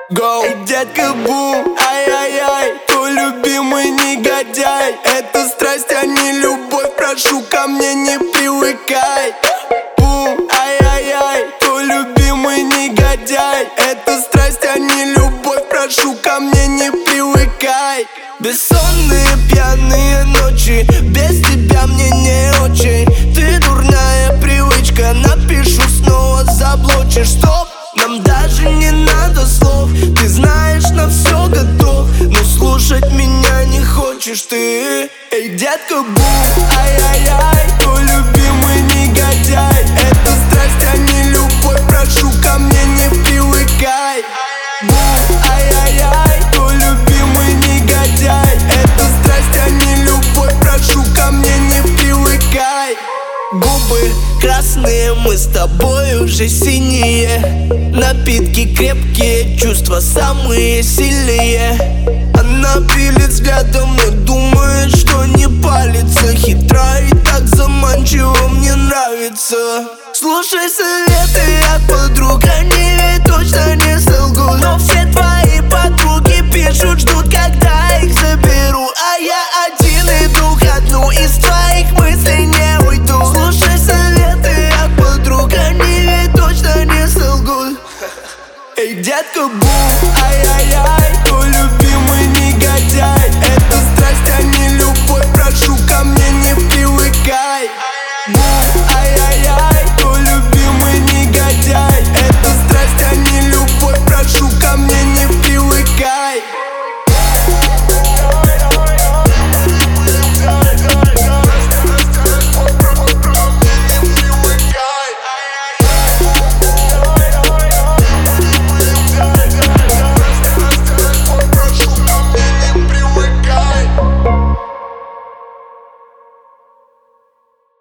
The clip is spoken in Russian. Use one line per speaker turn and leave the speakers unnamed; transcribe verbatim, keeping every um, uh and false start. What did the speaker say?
Go. Эй, детка, бум, ай-яй-яй, твой любимый негодяй. Это страсть, а не любовь, прошу, ко мне не привыкай. Бум, ай-яй-яй, твой любимый негодяй. Это страсть, а не любовь, прошу, ко мне не привыкай. Бессонные пьяные ночи, без тебя мне не очень. Ты дурная привычка, напишу снова, заблочишь. Стоп, нам даже не надо слов. Ты знаешь, на все готов, но слушать меня не хочешь ты. Эй, детка, бум, ай-яй-яй, твой любимый негодяй. Это страсть, а не любовь, прошу, ко мне не привыкай. Бум, ай-яй-яй, твой любимый негодяй. Это страсть, а не любовь, прошу, ко мне не привыкай. Губы красные, мы с тобой уже синие. Напитки крепкие, чувства самые сильные. Она пилит взглядом и думает, что не палится. Хитра и так заманчиво, мне нравится. Слушай советы от подруг, они ведь точно не солгут. Но все твои подруги пишут, ждут, когда их заберу. А я один иду ко дну, из твоих мыслей не уйду. Слушай советы от подруг, они ведь точно не солгут. Эй, детка, бум,